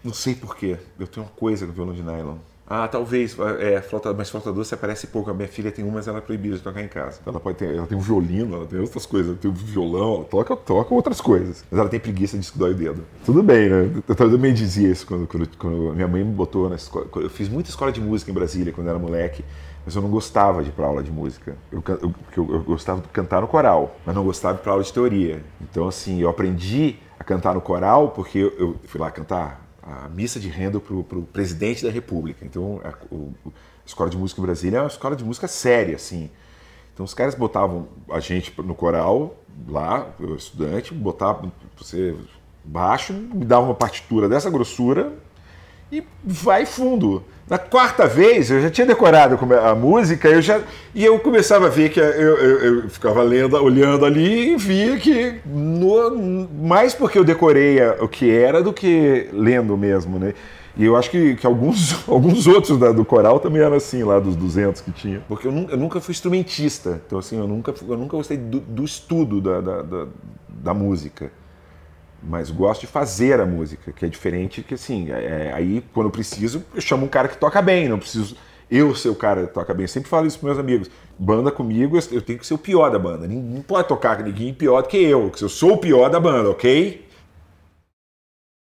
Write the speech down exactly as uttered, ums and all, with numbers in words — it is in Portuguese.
Não sei porquê. Eu tenho uma coisa com violão de nylon. Ah, talvez. É, flauta, mas flauta doce aparece pouco. A minha filha tem uma, mas ela é proibida de tocar em casa. Ela pode ter, ela tem um violino, ela tem outras coisas. Ela tem um violão, ela toca, toca outras coisas. Mas ela tem preguiça de que dói o dedo. Tudo bem, né? Eu também dizia isso quando, quando, quando minha mãe me botou na escola. Eu fiz muita escola de música em Brasília quando eu era moleque. Mas eu não gostava de ir pra aula de música. Eu, eu, eu, eu gostava de cantar no coral, mas não gostava de ir pra aula de teoria. Então, assim, eu aprendi a cantar no coral porque eu, eu fui lá cantar a missa de Handel para o presidente da República. Então, a, o, a escola de música em Brasília é uma escola de música séria, assim. Então, os caras botavam a gente no coral, lá, o estudante, botavam você baixo, me davam uma partitura dessa grossura e vai fundo. Na quarta vez, eu já tinha decorado a música eu já, e eu começava a ver que eu, eu, eu ficava lendo, olhando ali e via que no, mais porque eu decorei o que era do que lendo mesmo, né? E eu acho que, que alguns, alguns outros da, do coral também eram assim, lá dos duzentos que tinha. Porque eu nunca, eu nunca fui instrumentista, então assim, eu nunca, eu nunca gostei do, do estudo da, da, da, da música. Mas gosto de fazer a música, que é diferente que assim, é, aí quando eu preciso, eu chamo um cara que toca bem, não preciso eu ser o cara que toca bem. Eu sempre falo isso para meus amigos, banda comigo, eu tenho que ser o pior da banda, não pode tocar ninguém pior do que eu, porque eu sou o pior da banda, ok?